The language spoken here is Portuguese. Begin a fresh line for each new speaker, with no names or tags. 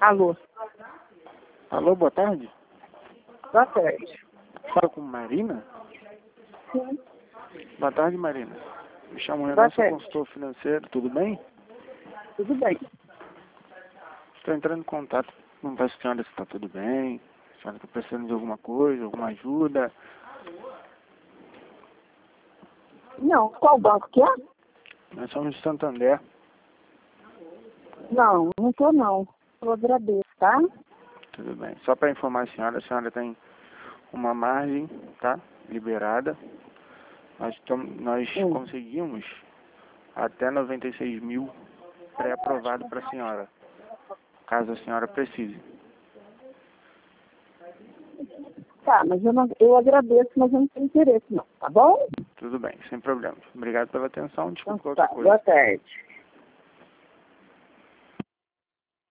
Alô?
Alô, boa tarde.
Boa tarde.
Fala com Marina?
Sim.
Boa tarde, Marina. Me chamo
Boa
Renan, sou
tarde.
consultor financeiro, tudo bem?
Tudo bem.
Estou entrando em contato com a senhora se está tudo bem, se a senhora está precisando de alguma coisa, alguma ajuda.
Não, qual banco que é?
Nós somos de Santander.
Não, não tô não. Eu agradeço, tá?
Tudo bem. Só para informar a senhora tem uma margem, tá? Liberada. Nós conseguimos até 96 mil pré-aprovado para a senhora, caso a senhora precise.
Tá, mas eu agradeço, mas eu não tenho interesse não, tá bom?
Tudo bem, sem problemas. Obrigado pela atenção,
Então
desculpa
tá,
qualquer coisa.
boa tarde.